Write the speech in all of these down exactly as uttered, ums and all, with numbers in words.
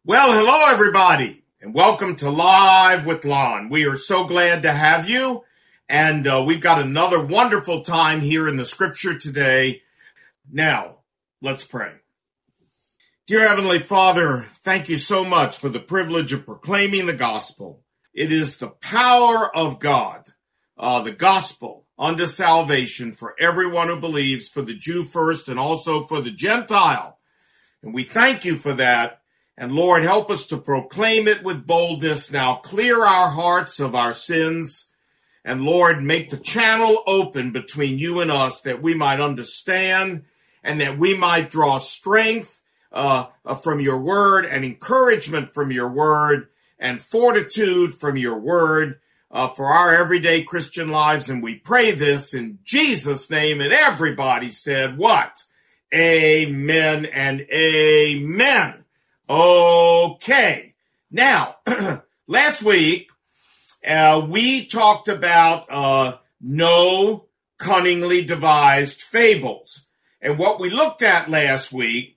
Well, hello, everybody, and welcome to Live with Lon. We are so glad to have you, and uh, we've got another wonderful time here in the Scripture today. Now, let's pray. Dear Heavenly Father, thank you so much for the privilege of proclaiming the gospel. It is the power of God, uh, the gospel unto salvation for everyone who believes, for the Jew first and also for the Gentile. And we thank you for that. And Lord, help us to proclaim it with boldness. Now clear our hearts of our sins. And Lord, make the channel open between you and us that we might understand and that we might draw strength uh, from your word and encouragement from your word and fortitude from your word uh, for our everyday Christian lives. And we pray this in Jesus' name. And everybody said what? Amen and amen. Okay, now, last week, uh, we talked about uh, no cunningly devised fables. And what we looked at last week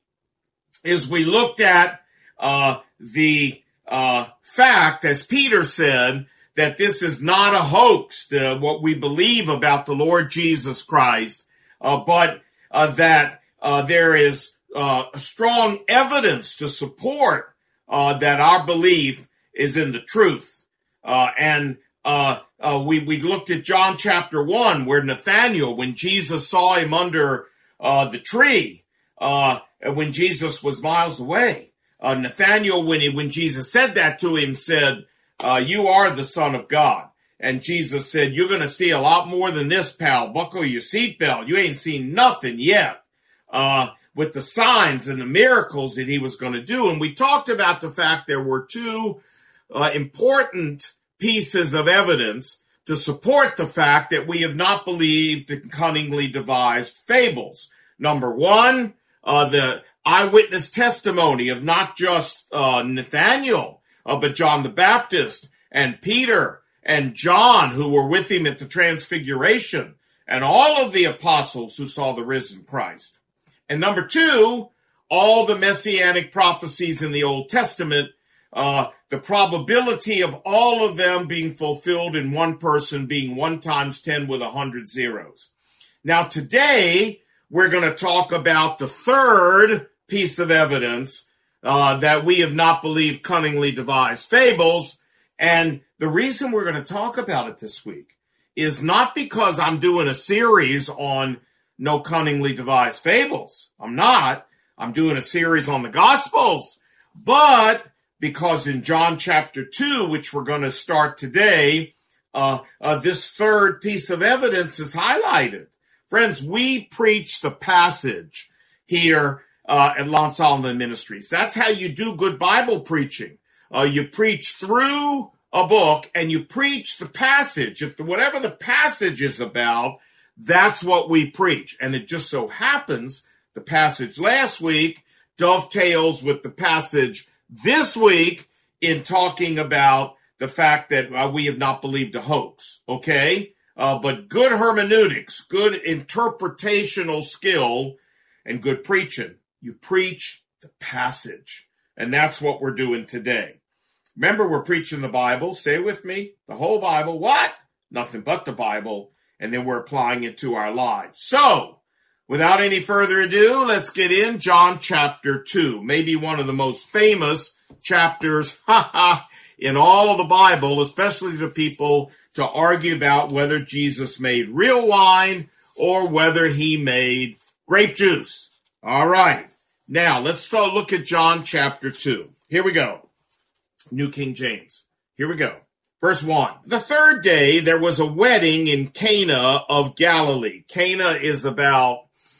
is we looked at uh, the uh, fact, as Peter said, that this is not a hoax, the, what we believe about the Lord Jesus Christ, uh, but uh, that uh, there is Uh, strong evidence to support uh, that our belief is in the truth. Uh, and uh, uh, we, we looked at John chapter one, where Nathanael, when Jesus saw him under uh, the tree, uh, when Jesus was miles away, uh, Nathanael, when, he, when Jesus said that to him, said, uh, you are the Son of God. And Jesus said, you're going to see a lot more than this, pal. Buckle your seatbelt. You ain't seen nothing yet. Uh, with the signs and the miracles that he was going to do. And we talked about the fact there were two uh, important pieces of evidence to support the fact that we have not believed in cunningly devised fables. Number one, uh, the eyewitness testimony of not just uh, Nathanael, uh, but John the Baptist and Peter and John, who were with him at the Transfiguration, and all of the apostles who saw the risen Christ. And number two, all the messianic prophecies in the Old Testament, uh, the probability of all of them being fulfilled in one person being one times ten with a hundred zeros. Now today, we're going to talk about the third piece of evidence uh, that we have not believed cunningly devised fables. And the reason we're going to talk about it this week is not because I'm doing a series on no cunningly devised fables. I'm not. I'm doing a series on the Gospels. But because in John chapter two, which we're going to start today, uh, uh, this third piece of evidence is highlighted. Friends, we preach the passage here uh, at Lon Solomon Ministries. That's how you do good Bible preaching. Uh, you preach through a book and you preach the passage. If the, whatever the passage is about, that's what we preach. And it just so happens the passage last week dovetails with the passage this week in talking about the fact that uh, we have not believed a hoax, okay? Uh, but good hermeneutics, good interpretational skill, and good preaching. You preach the passage. And that's what we're doing today. Remember, we're preaching the Bible. Say with me, the whole Bible. What? Nothing but the Bible. And then we're applying it to our lives. So, without any further ado, let's get in John chapter two. Maybe one of the most famous chapters in all of the Bible, especially to people to argue about whether Jesus made real wine or whether he made grape juice. All right. Now, let's start look at John chapter two. Here we go. New King James. Here we go. Verse one, the third day there was a wedding in Cana of Galilee. Cana is about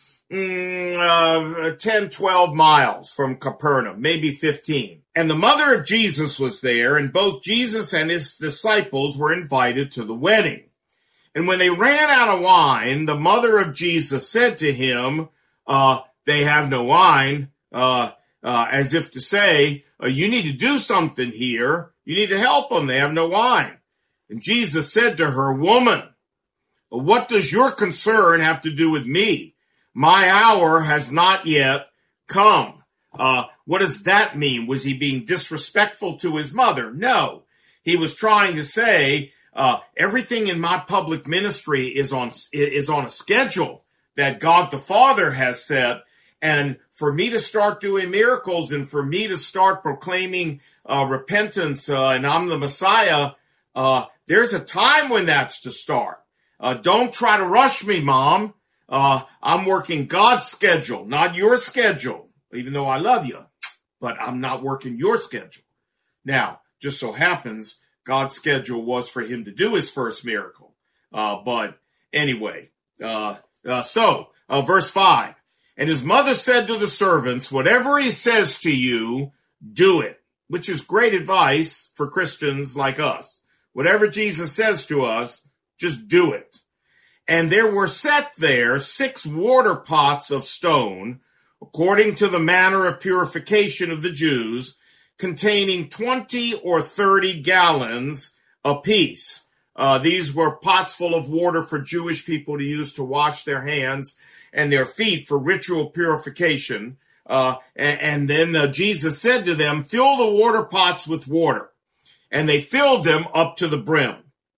mm, uh, ten, twelve miles from Capernaum, maybe fifteen. And the mother of Jesus was there, and both Jesus and his disciples were invited to the wedding. And when they ran out of wine, the mother of Jesus said to him, uh, they have no wine, uh, uh, as if to say, uh, you need to do something here. You need to help them. They have no wine. And Jesus said to her, woman, what does your concern have to do with me? My hour has not yet come. Uh, What does that mean? Was he being disrespectful to his mother? No. He was trying to say, uh, everything in my public ministry is on, is on a schedule that God the Father has set. And for me to start doing miracles and for me to start proclaiming uh, repentance uh, and I'm the Messiah, uh, there's a time when that's to start. Uh, don't try to rush me, Mom. Uh, I'm working God's schedule, not your schedule, even though I love you, but I'm not working your schedule. Now, just so happens God's schedule was for him to do his first miracle. Uh, but anyway, uh, uh, so uh, verse five. And his mother said to the servants, whatever he says to you, do it, which is great advice for Christians like us. Whatever Jesus says to us, just do it. And there were set there six water pots of stone, according to the manner of purification of the Jews, containing twenty or thirty gallons apiece. Uh, these were pots full of water for Jewish people to use to wash their hands and their feet for ritual purification. Uh, and, and then uh, Jesus said to them, fill the water pots with water. And they filled them up to the brim.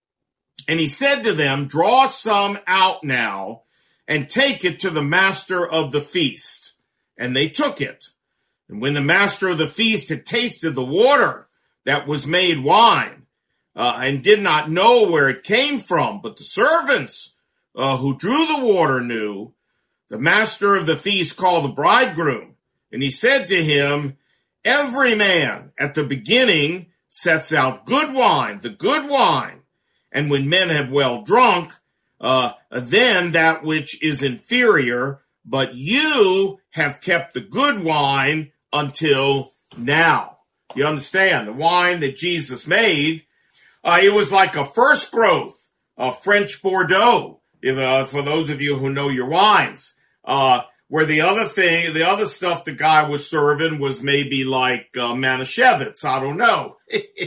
And he said to them, draw some out now and take it to the master of the feast. And they took it. And when the master of the feast had tasted the water that was made wine, uh, and did not know where it came from, but the servants uh, who drew the water knew, the master of the feast called the bridegroom, and he said to him, every man at the beginning sets out good wine, the good wine, and when men have well drunk, uh, then that which is inferior, but you have kept the good wine until now. You understand? The wine that Jesus made, uh, it was like a first growth, a French Bordeaux, if, uh, for those of you who know your wines. Uh, where the other thing, the other stuff the guy was serving was maybe like uh, Manischewitz. I don't know.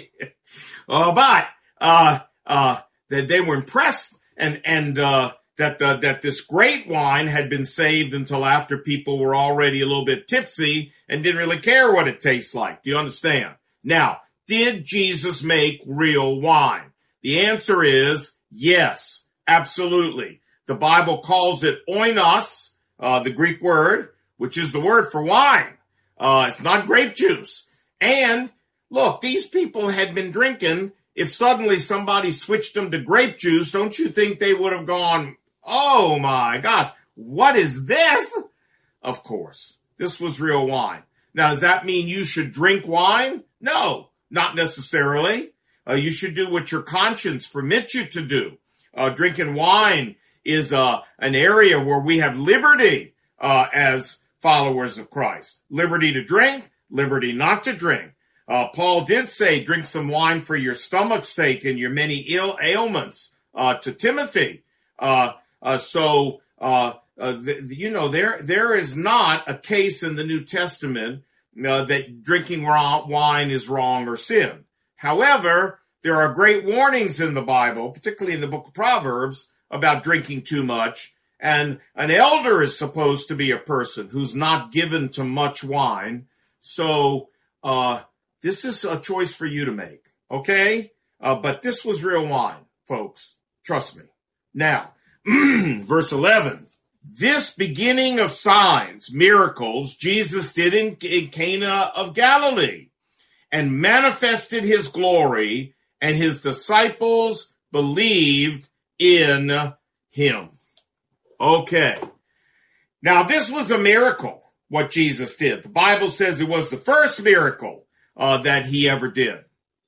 uh, but uh, uh, they, they were impressed and and uh, that uh, that this great wine had been saved until after people were already a little bit tipsy and didn't really care what it tastes like. Do you understand? Now, did Jesus make real wine? The answer is yes, absolutely. The Bible calls it oinos. Uh, the Greek word, which is the word for wine. Uh, it's not grape juice. And look, these people had been drinking. If suddenly somebody switched them to grape juice, don't you think they would have gone, oh my gosh, what is this? Of course, this was real wine. Now, does that mean you should drink wine? No, not necessarily. Uh, you should do what your conscience permits you to do. Uh, drinking wine is uh, an area where we have liberty uh, as followers of Christ. Liberty to drink, liberty not to drink. Uh, Paul did say, drink some wine for your stomach's sake and your many ill ailments uh, to Timothy. Uh, uh, so, uh, uh, th- you know, there there is not a case in the New Testament uh, that drinking raw wine is wrong or sin. However, there are great warnings in the Bible, particularly in the book of Proverbs, about drinking too much. And an elder is supposed to be a person who's not given to much wine. So uh, this is a choice for you to make, okay? Uh, but this was real wine, folks. Trust me. Now, verse eleven. This beginning of signs, miracles, Jesus did in, in Cana of Galilee and manifested his glory, and his disciples believed in him. Okay. Now, this was a miracle, what Jesus did. The Bible says it was the first miracle uh, that he ever did.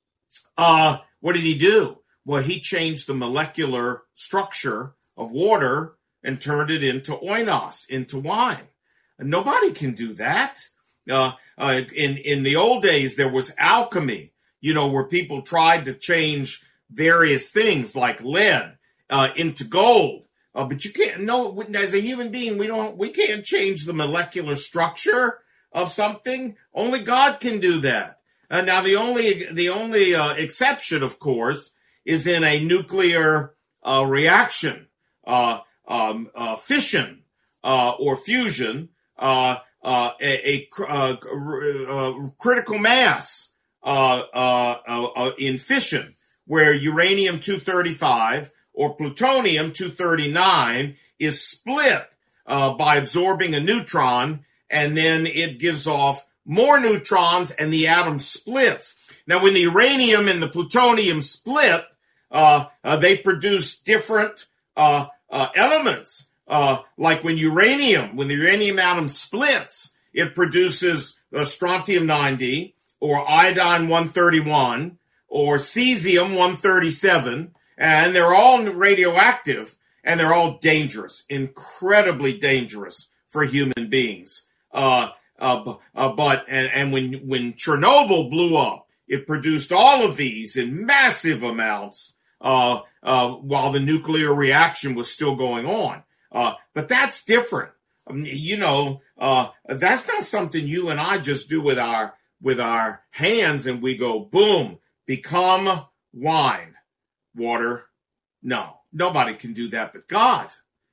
Uh, what did he do? Well, he changed the molecular structure of water and turned it into oinos, into wine. And nobody can do that. Uh, uh, in, in the old days, there was alchemy, you know, where people tried to change various things like lead Uh, into gold, uh, but you can't. No, as a human being, we don't. We can't change the molecular structure of something. Only God can do that. Uh, now, the only the only uh, exception, of course, is in a nuclear uh, reaction, uh, um, uh, fission uh, or fusion, uh, uh, a, a uh, uh, critical mass uh, uh, uh, in fission, where uranium two thirty-five or plutonium two thirty-nine is split uh, by absorbing a neutron, and then it gives off more neutrons and the atom splits. Now, when the uranium and the plutonium split, uh, uh, they produce different uh, uh, elements. Uh, like when uranium, when the uranium atom splits, it produces uh, strontium ninety or iodine one thirty-one or cesium one thirty-seven, and they're all radioactive, and they're all dangerous, incredibly dangerous for human beings. Uh, uh, uh, but and, and when when Chernobyl blew up, it produced all of these in massive amounts uh, uh, while the nuclear reaction was still going on. Uh, but that's different. I mean, you know, uh, that's not something you and I just do with our with our hands and we go, boom, become wine, water. No, nobody can do that but God.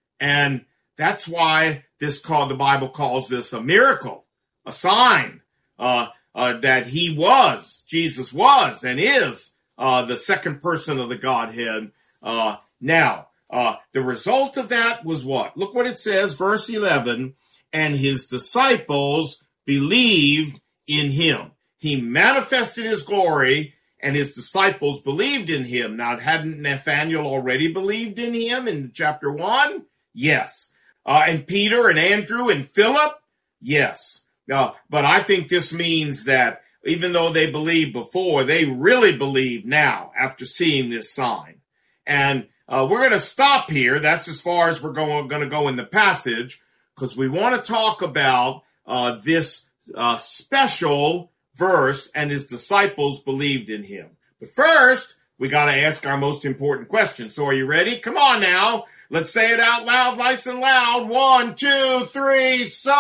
And that's why this called, the Bible calls this a miracle, a sign uh, uh, that he was, Jesus was and is uh, the second person of the Godhead. Uh, now, uh, the result of that was what? Look what it says, verse eleven, and his disciples believed in him. He manifested his glory, and his disciples believed in him. Now, hadn't Nathanael already believed in him in chapter one? Yes. Uh, and Peter and Andrew and Philip? Yes. Uh, but I think this means that even though they believed before, they really believe now after seeing this sign. And uh, we're going to stop here. That's as far as we're going, going to go in the passage, because we want to talk about uh, this uh, special verse, and his disciples believed in him. But first, we got to ask our most important question. So are you ready? Come on now. Let's say it out loud, nice and loud. One, two, three. So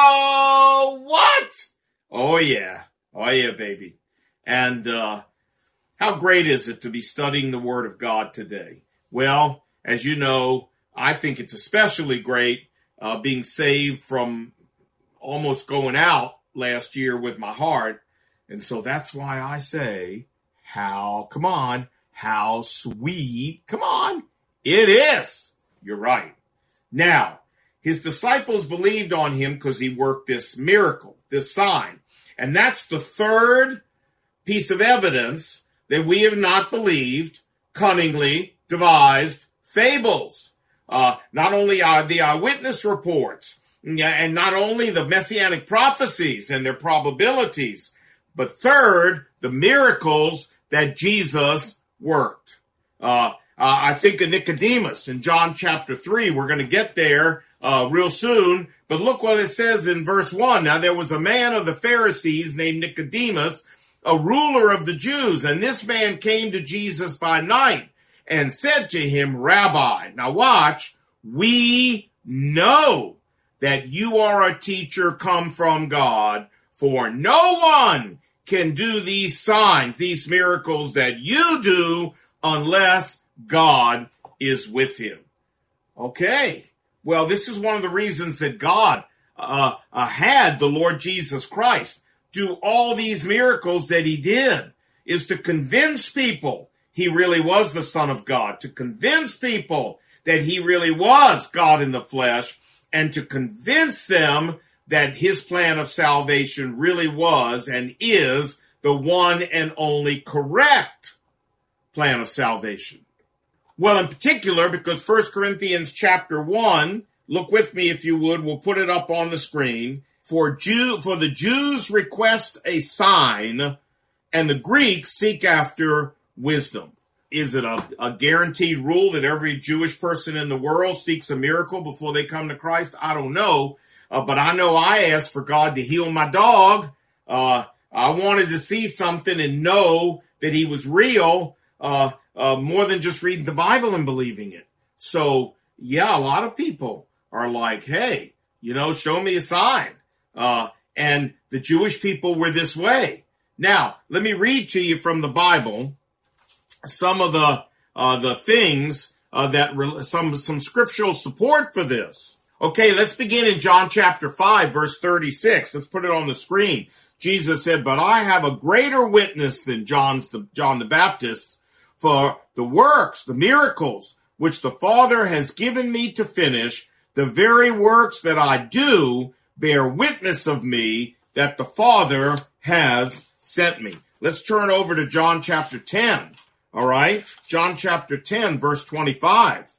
what? Oh, yeah. Oh, yeah, baby. And uh, how great is it to be studying the Word of God today? Well, as you know, I think it's especially great uh, being saved from almost going out last year with my heart. And so that's why I say, how, come on, how sweet, come on, it is. You're right. Now, his disciples believed on him because he worked this miracle, this sign. And that's the third piece of evidence that we have not believed cunningly devised fables. Uh, not only are the eyewitness reports, and not only the messianic prophecies and their probabilities, but third, the miracles that Jesus worked. Uh, uh, I think of Nicodemus in John chapter three. We're going to get there uh, real soon. But look what it says in verse one. Now there was a man of the Pharisees named Nicodemus, a ruler of the Jews. And this man came to Jesus by night and said to him, Rabbi, now watch, we know that you are a teacher come from God, for no one can do these signs, these miracles that you do, unless God is with him. Okay. Well, this is one of the reasons that God uh, uh, had the Lord Jesus Christ do all these miracles that he did, is to convince people he really was the Son of God, to convince people that he really was God in the flesh, and to convince them that his plan of salvation really was and is the one and only correct plan of salvation. Well, in particular, because First Corinthians chapter one, look with me if you would, we'll put it up on the screen. For Jew, for the Jews request a sign, and the Greeks seek after wisdom. Is it a, a guaranteed rule that every Jewish person in the world seeks a miracle before they come to Christ? I don't know. Uh, but I know I asked for God to heal my dog. Uh, I wanted to see something and know that he was real, uh, uh, more than just reading the Bible and believing it. So, yeah, a lot of people are like, hey, you know, show me a sign. Uh, and the Jewish people were this way. Now, let me read to you from the Bible some of the uh, the things uh, that re- some some scriptural support for this. Okay, let's begin in John chapter five, verse thirty-six. Let's put it on the screen. Jesus said, but I have a greater witness than John's the, John the Baptist, for the works, the miracles, which the Father has given me to finish, the very works that I do bear witness of me that the Father has sent me. Let's turn over to John chapter ten. All right, John chapter ten, verse twenty-five.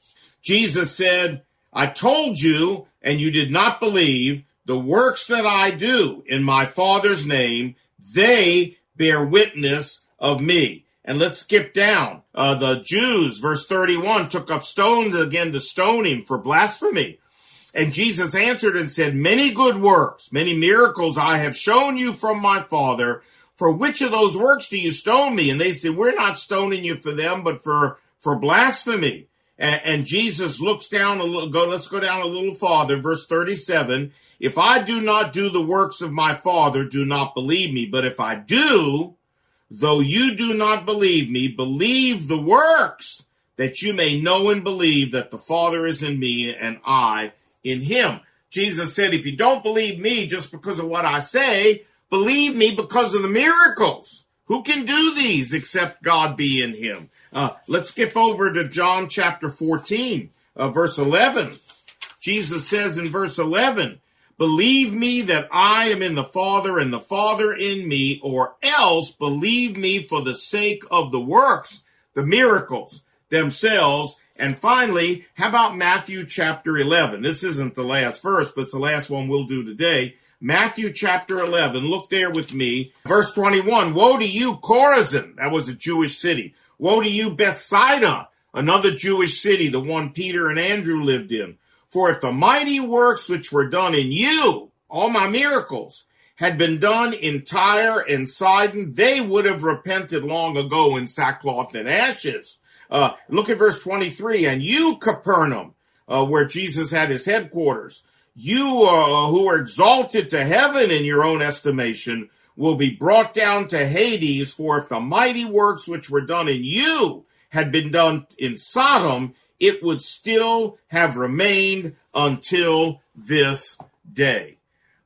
Jesus said, I told you, and you did not believe, the works that I do in my Father's name, they bear witness of me. And let's skip down. Uh, the Jews, verse thirty-one, took up stones again to stone him for blasphemy. And Jesus answered and said, many good works, many miracles I have shown you from my Father. For which of those works do you stone me? And they said, we're not stoning you for them, but for, for blasphemy. And, and Jesus looks down a little, go, let's go down a little farther, verse thirty-seven. If I do not do the works of my Father, do not believe me. But if I do, though you do not believe me, believe the works, that you may know and believe that the Father is in me and I in him. Jesus said, if you don't believe me just because of what I say, believe me because of the miracles. Who can do these except God be in him? Uh, let's skip over to John chapter fourteen, uh, verse eleven. Jesus says in verse eleven, believe me that I am in the Father and the Father in me, or else believe me for the sake of the works, the miracles themselves. And finally, how about Matthew chapter eleven? This isn't the last verse, but it's the last one we'll do today. Matthew chapter eleven, look there with me. Verse twenty-one, woe to you, Chorazin. That was a Jewish city. Woe to you, Bethsaida, another Jewish city, the one Peter and Andrew lived in. For if the mighty works which were done in you, all my miracles, had been done in Tyre and Sidon, they would have repented long ago in sackcloth and ashes. Uh, look at verse twenty-three. And you, Capernaum, uh, where Jesus had his headquarters, you uh, who are exalted to heaven in your own estimation, will be brought down to Hades. For if the mighty works which were done in you had been done in Sodom, it would still have remained until this day.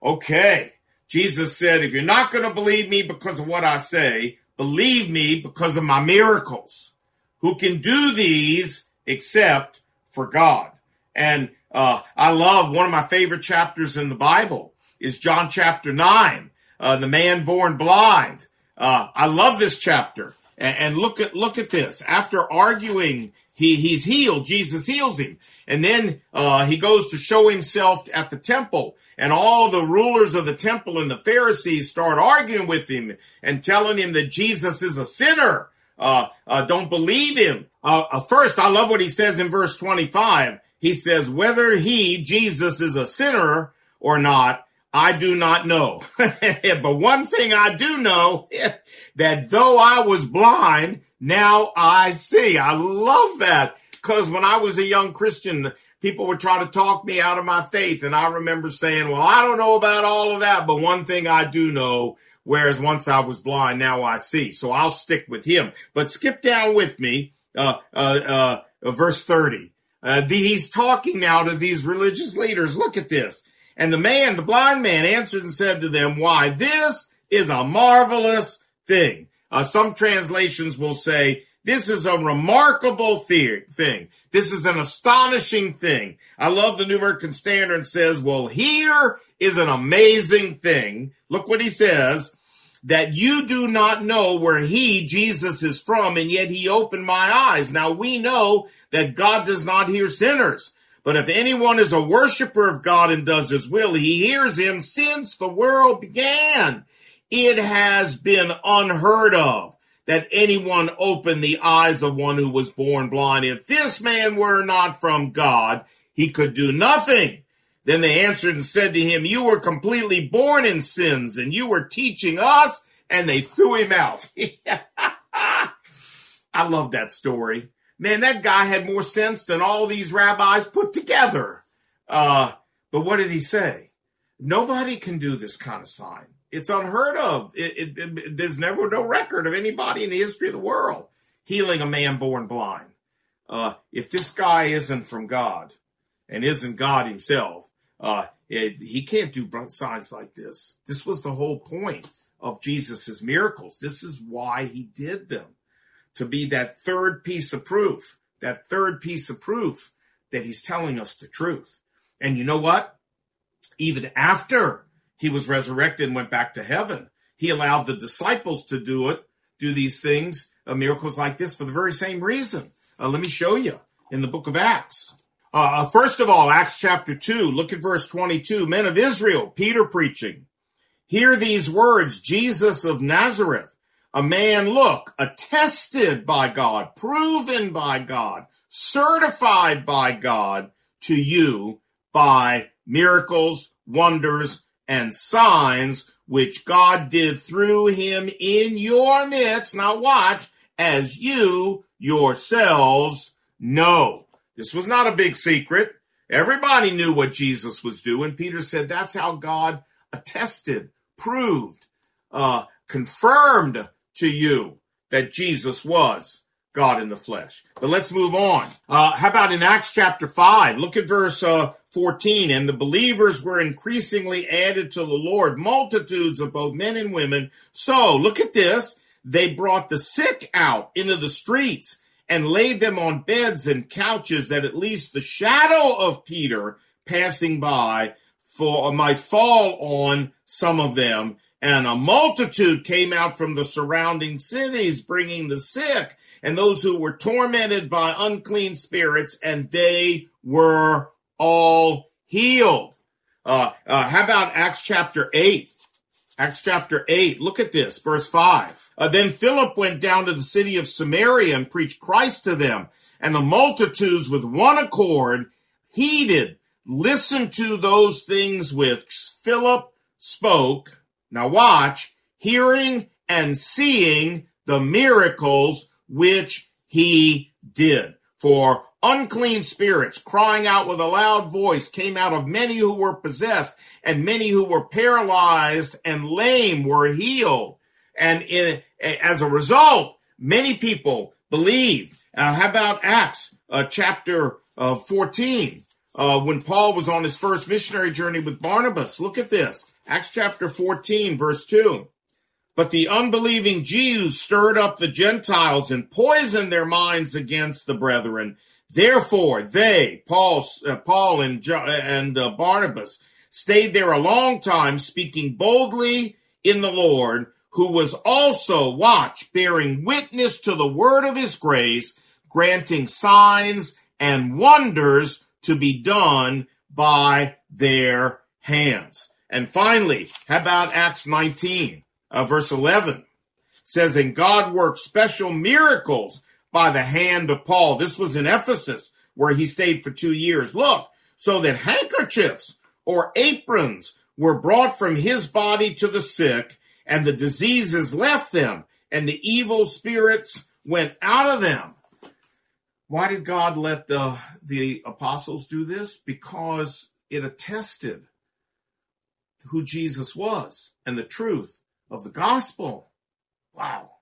Okay, Jesus said, if you're not going to believe me because of what I say, believe me because of my miracles. Who can do these except for God? And uh, I love, one of my favorite chapters in the Bible is John chapter nine. Uh, the man born blind. Uh, I love this chapter. And, and look at, look at this. After arguing, he, he's healed. Jesus heals him. And then, uh, he goes to show himself at the temple, and all the rulers of the temple and the Pharisees start arguing with him and telling him that Jesus is a sinner. Uh, uh, don't believe him. Uh, uh, first, I love what he says in verse twenty-five. He says, whether he, Jesus, is a sinner or not, I do not know. But one thing I do know, that though I was blind, now I see. I love that, because when I was a young Christian, people would try to talk me out of my faith. And I remember saying, well, I don't know about all of that, but one thing I do know, whereas once I was blind, now I see. So I'll stick with him. But skip down with me, uh, uh, uh, verse thirty. Uh, the, he's talking now to these religious leaders. Look at this. And the man, the blind man, answered and said to them, why, this is a marvelous thing. Uh, some translations will say, this is a remarkable the- thing. This is an astonishing thing. I love the New American Standard says, well, here is an amazing thing. Look what he says, that you do not know where he, Jesus, is from, and yet he opened my eyes. Now we know that God does not hear sinners. But if anyone is a worshiper of God and does his will, he hears him since the world began. It has been unheard of that anyone opened the eyes of one who was born blind. If this man were not from God, he could do nothing. Then they answered and said to him, you were completely born in sins, and you were teaching us, and they threw him out. I love that story. Man, that guy had more sense than all these rabbis put together. Uh, but what did he say? Nobody can do this kind of sign. It's unheard of. It, it, it, there's never no record of anybody in the history of the world healing a man born blind. Uh, if this guy isn't from God. and isn't God himself, uh, it, he can't do signs like this. This was the whole point of Jesus's miracles. This is why he did them, to be that third piece of proof, that third piece of proof that he's telling us the truth. And you know what? Even after he was resurrected and went back to heaven, he allowed the disciples to do it, do these things, uh, miracles like this, for the very same reason. Uh, let me show you in the book of Acts. Uh, first of all, Acts chapter two, look at verse twenty-two. Men of Israel, Peter preaching. Hear these words, Jesus of Nazareth, a man, look, attested by God, proven by God, certified by God to you by miracles, wonders, and signs, which God did through him in your midst. Now watch, as you yourselves know. This was not a big secret. Everybody knew what Jesus was doing. Peter said that's how God attested, proved, uh, confirmed to you that Jesus was God in the flesh. But let's move on. Uh, how about in Acts chapter five? Look at verse uh, fourteen. And the believers were increasingly added to the Lord, multitudes of both men and women. So, look at this. They brought the sick out into the streets and laid them on beds and couches, that at least the shadow of Peter passing by for, might fall on some of them. And a multitude came out from the surrounding cities, bringing the sick and those who were tormented by unclean spirits, and they were all healed. Uh, uh, how about Acts chapter eight? Acts chapter eight, look at this, verse five. Uh, then Philip went down to the city of Samaria and preached Christ to them, and the multitudes with one accord heeded, listened to those things which Philip spoke. Now watch, hearing and seeing the miracles which he did. For unclean spirits, crying out with a loud voice, came out of many who were possessed, and many who were paralyzed and lame were healed. And in, as a result, many people believed. Uh, how about Acts uh, chapter uh, fourteen? Uh, when Paul was on his first missionary journey with Barnabas. Look at this. Acts chapter fourteen, verse two. But the unbelieving Jews stirred up the Gentiles and poisoned their minds against the brethren. Therefore, they, Paul, uh, Paul and, and uh, Barnabas, stayed there a long time, speaking boldly in the Lord, who was also, watch, bearing witness to the word of his grace, granting signs and wonders to be done by their hands. And finally, how about Acts nineteen, uh, verse eleven? It says, and God worked special miracles by the hand of Paul. This was in Ephesus, where he stayed for two years. Look, so that handkerchiefs or aprons were brought from his body to the sick, and the diseases left them, and the evil spirits went out of them. Why did God let the, the apostles do this? Because it attested who Jesus was and the truth of the gospel. Wow.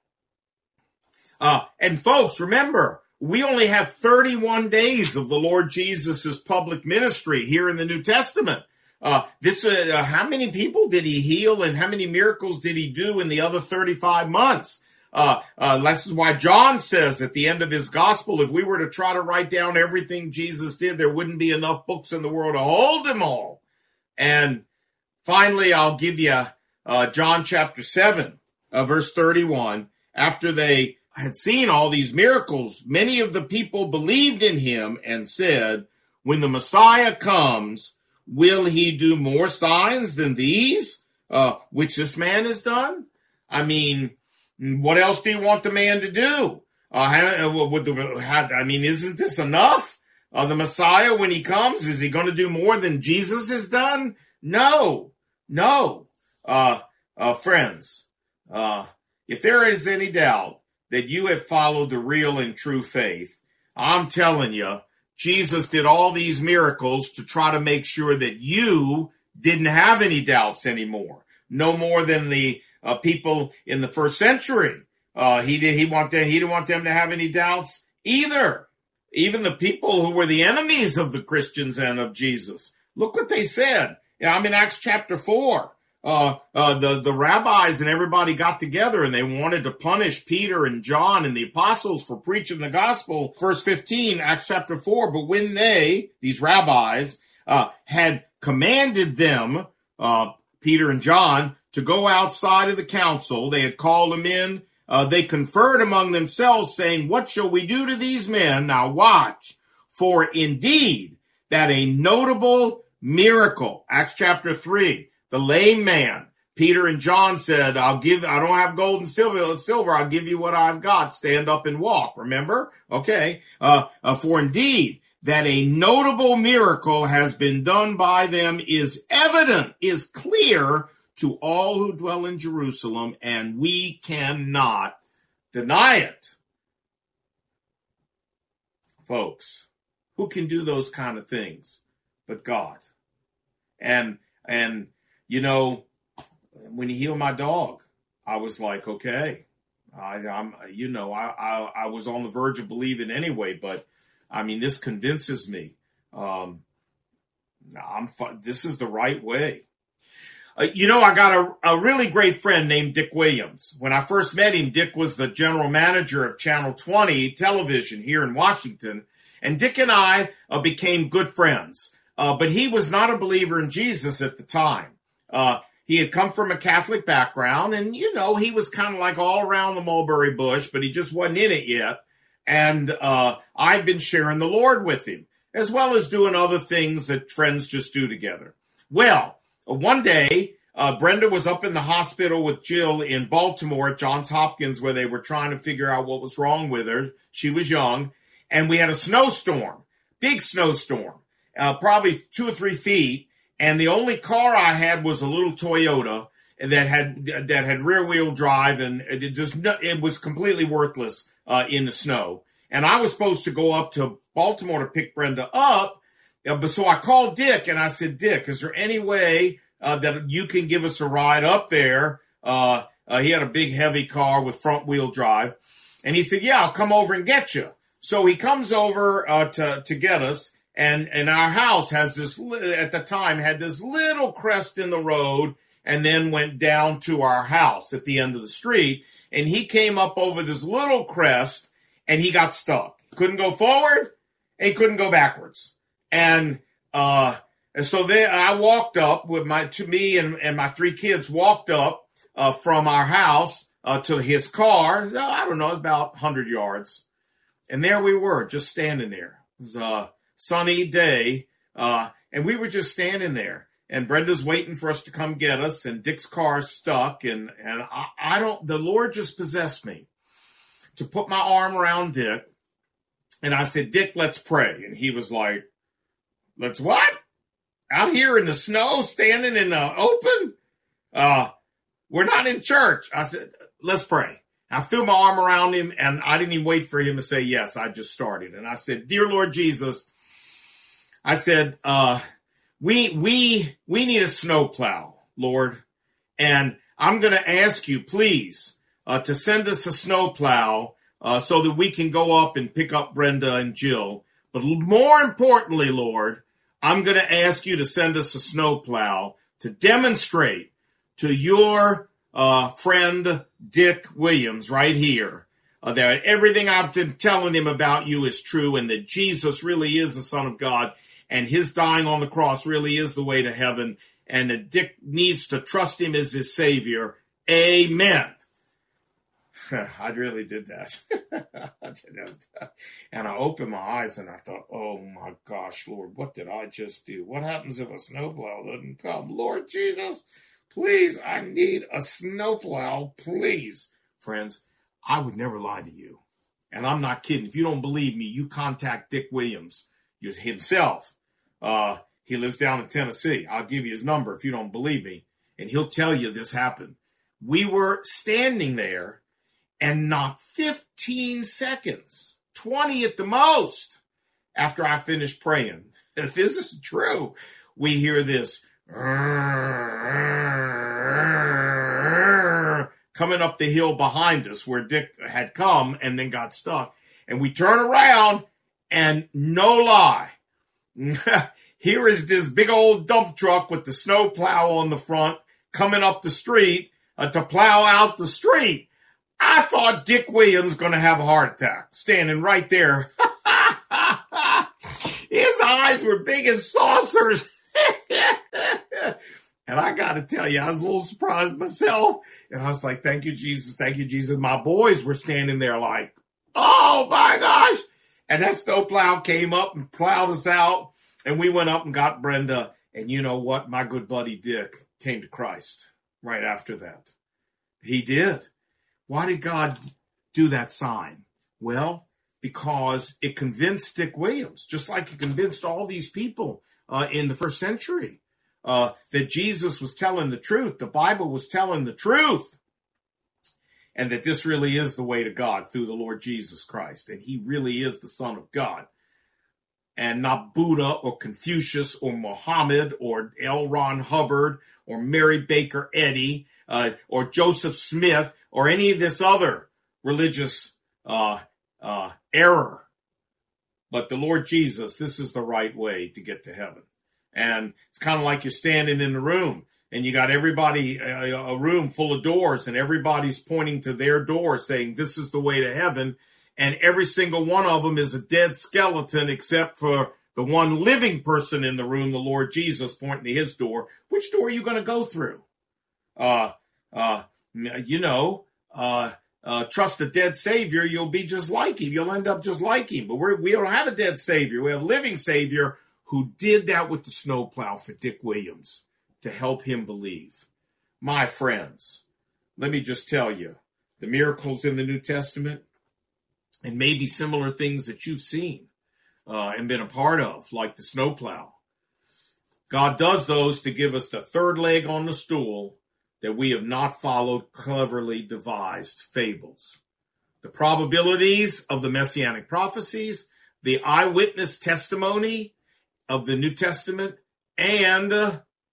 Uh, and folks, remember, we only have thirty-one days of the Lord Jesus' public ministry here in the New Testament. Uh, this, uh, how many people did he heal and how many miracles did he do in the other thirty-five months? Uh, uh, this is why John says at the end of his gospel, if we were to try to write down everything Jesus did, there wouldn't be enough books in the world to hold them all. And finally, I'll give you, uh, John chapter seven, uh, verse thirty-one. After they had seen all these miracles, many of the people believed in him and said, when the Messiah comes, will he do more signs than these, uh, which this man has done? I mean, what else do you want the man to do? Uh, how, would the, how, I mean, isn't this enough? Uh, the Messiah, when he comes, is he going to do more than Jesus has done? No, no. Uh, uh, friends, uh, if there is any doubt that you have followed the real and true faith, I'm telling you, Jesus did all these miracles to try to make sure that you didn't have any doubts anymore. No more than the uh, people in the first century. Uh, he did. He want them. He didn't want them to have any doubts either. even the people who were the enemies of the Christians and of Jesus. Look what they said. I'm in Acts chapter four. Uh, uh, the, the rabbis and everybody got together and they wanted to punish Peter and John and the apostles for preaching the gospel. Verse fifteen, Acts chapter four. But when they, these rabbis, uh, had commanded them, uh, Peter and John, to go outside of the council, they had called them in. Uh, they conferred among themselves, saying, what shall we do to these men? Now watch, for indeed that a notable miracle, Acts chapter three, the lame man, Peter and John said, I'll give, I don't have gold and silver, silver, I'll give you what I've got. Stand up and walk. Remember? Okay. Uh, uh, for indeed that a notable miracle has been done by them is evident, is clear to all who dwell in Jerusalem, and we cannot deny it. Folks, who can do those kind of things but God? And, and, you know, when he healed my dog, I was like, okay, I, I'm, you know, I, I, I was on the verge of believing anyway, but I mean, this convinces me, um, I'm, this is the right way. Uh, you know, I got a, a really great friend named Dick Williams. When I first met him, Dick was the general manager of Channel twenty television here in Washington. And Dick and I uh, became good friends. Uh, but he was not a believer in Jesus at the time. Uh, he had come from a Catholic background, and, you know, he was kind of like all around the mulberry bush, but he just wasn't in it yet. And uh, I've been sharing the Lord with him, as well as doing other things that friends just do together. Well, one day, uh, Brenda was up in the hospital with Jill in Baltimore at Johns Hopkins, where they were trying to figure out what was wrong with her. She was young, and we had a snowstorm, big snowstorm. Uh, probably two or three feet, and the only car I had was a little Toyota that had that had rear wheel drive, and it just it was completely worthless uh, in the snow. And I was supposed to go up to Baltimore to pick Brenda up, uh, but so I called Dick and I said, Dick, is there any way uh, that you can give us a ride up there? Uh, uh, he had a big heavy car with front wheel drive, and he said, yeah, I'll come over and get you. So he comes over uh, to to get us. And, and our house has this, at the time, had this little crest in the road and then went down to our house at the end of the street. And he came up over this little crest and he got stuck. Couldn't go forward and he couldn't go backwards. And, uh, and so then I walked up with my, to me and, and my three kids walked up, uh, from our house, uh, to his car. I don't know, about one hundred yards. And there we were, just standing there. It was, uh, sunny day, uh, and we were just standing there, and Brenda's waiting for us to come get us, and Dick's car's stuck, and, and I, I don't, the Lord just possessed me to put my arm around Dick, and I said, Dick, let's pray. And he was like, let's what? Out here in the snow, standing in the open? Uh, we're not in church. I said, let's pray. I threw my arm around him, and I didn't even wait for him to say yes. I just started, and I said, dear Lord Jesus, I said, uh, we, we, we need a snowplow, Lord. And I'm going to ask you, please, uh, to send us a snowplow, uh, so that we can go up and pick up Brenda and Jill. But more importantly, Lord, I'm going to ask you to send us a snowplow to demonstrate to your, uh, friend Dick Williams right here, uh, that everything I've been telling him about you is true and that Jesus really is the Son of God. And his dying on the cross really is the way to heaven. And that Dick needs to trust him as his Savior. Amen. I really did that. And I opened my eyes and I thought, oh my gosh, Lord, what did I just do? What happens if a snowplow doesn't come? Lord Jesus, please, I need a snowplow, please. Friends, I would never lie to you. And I'm not kidding. If you don't believe me, you contact Dick Williams himself. Uh, he lives down in Tennessee. I'll give you his number if you don't believe me. And he'll tell you this happened. We were standing there, and not fifteen seconds, twenty at the most, after I finished praying, if this is true, we hear this coming up the hill behind us where Dick had come and then got stuck. And we turn around, And no lie, here is this big old dump truck with the snow plow on the front coming up the street uh, to plow out the street. I thought Dick Williams going to have a heart attack standing right there. His eyes were big as saucers. And I got to tell you, I was a little surprised myself. And I was like, thank you, Jesus. Thank you, Jesus. My boys were standing there like, oh my gosh. And that snowplow came up and plowed us out. And we went up and got Brenda. And you know what? My good buddy Dick came to Christ right after that. He did. Why did God do that sign? Well, because it convinced Dick Williams, just like it convinced all these people uh, in the first century, uh, that Jesus was telling the truth. The Bible was telling the truth. And that this really is the way to God through the Lord Jesus Christ. And he really is the Son of God. And not Buddha or Confucius or Muhammad or L. Ron Hubbard or Mary Baker Eddy uh, or Joseph Smith or any of this other religious uh, uh, error. But the Lord Jesus, this is the right way to get to heaven. And it's kind of like you're standing in the room and you got everybody, a, a room full of doors, and everybody's pointing to their door saying, this is the way to heaven. And every single one of them is a dead skeleton except for the one living person in the room, the Lord Jesus, pointing to his door. Which door are you going to go through? Uh, uh, you know, uh, uh, trust a dead Savior, you'll be just like him. You'll end up just like him. But we're, we don't have a dead Savior. We have a living Savior who did that with the snowplow for Dick Williams to help him believe. My friends, let me just tell you, the miracles in the New Testament, and maybe similar things that you've seen uh, and been a part of, like the snowplow. God does those to give us the third leg on the stool that we have not followed cleverly devised fables. The probabilities of the messianic prophecies, the eyewitness testimony of the New Testament, and uh,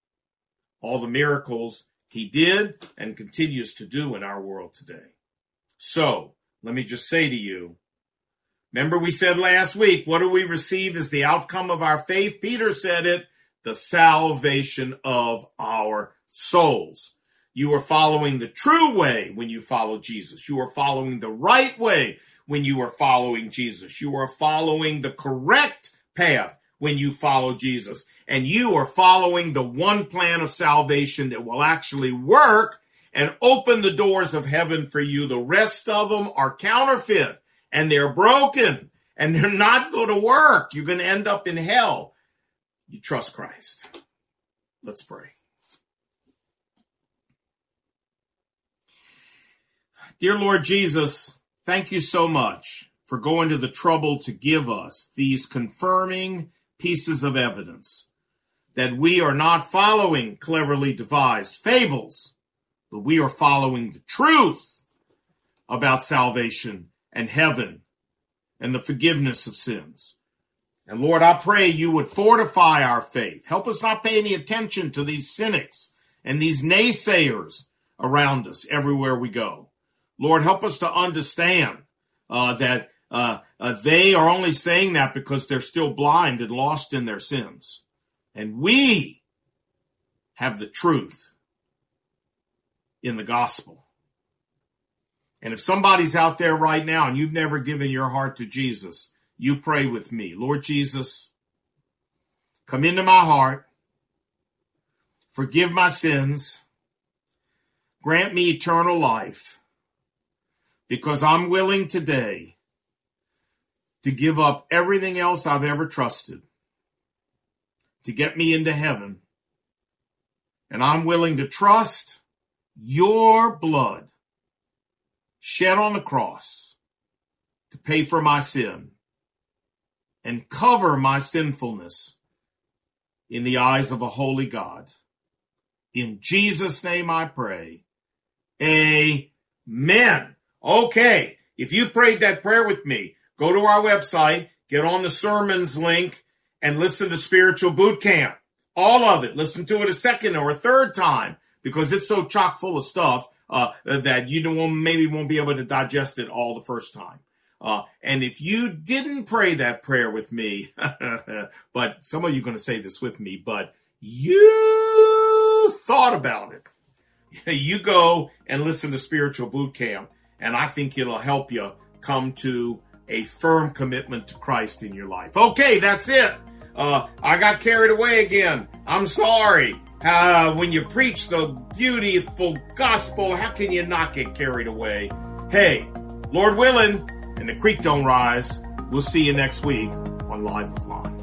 all the miracles he did and continues to do in our world today. So, let me just say to you, remember we said last week, what do we receive as the outcome of our faith? Peter said it, the salvation of our souls. You are following the true way when you follow Jesus. You are following the right way when you are following Jesus. You are following the correct path when you follow Jesus. And you are following the one plan of salvation that will actually work and open the doors of heaven for you. The rest of them are counterfeit and they're broken and they're not going to work. You're going to end up in hell. You trust Christ. Let's pray. Dear Lord Jesus, thank you so much for going to the trouble to give us these confirming pieces of evidence that we are not following cleverly devised fables, but we are following the truth about salvation and heaven and the forgiveness of sins. And Lord, I pray you would fortify our faith. Help us not pay any attention to these cynics and these naysayers around us everywhere we go. Lord, help us to understand uh, that uh, uh, they are only saying that because they're still blind and lost in their sins. And we have the truth in the gospel. And if somebody's out there right now and you've never given your heart to Jesus, you pray with me. Lord Jesus, come into my heart, forgive my sins, grant me eternal life, because I'm willing today to give up everything else I've ever trusted to get me into heaven. And I'm willing to trust your blood shed on the cross to pay for my sin and cover my sinfulness in the eyes of a holy God. In Jesus' name I pray. Amen. Okay, if you prayed that prayer with me, go to our website, get on the sermons link, and listen to Spiritual Boot Camp. All of it. Listen to it a second or a third time because it's so chock full of stuff uh, that you don't, maybe won't be able to digest it all the first time. Uh, and if you didn't pray that prayer with me, but some of you are going to say this with me, but you thought about it, you go and listen to Spiritual Boot Camp, and I think it'll help you come to a firm commitment to Christ in your life. Okay, that's it. Uh, I got carried away again. I'm sorry. Uh, when you preach the beautiful gospel, how can you not get carried away? Hey, Lord willing, and the creek don't rise, we'll see you next week on Live with Lon.